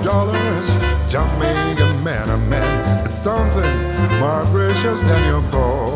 dollars don't make a man a man. It's something more precious than your gold.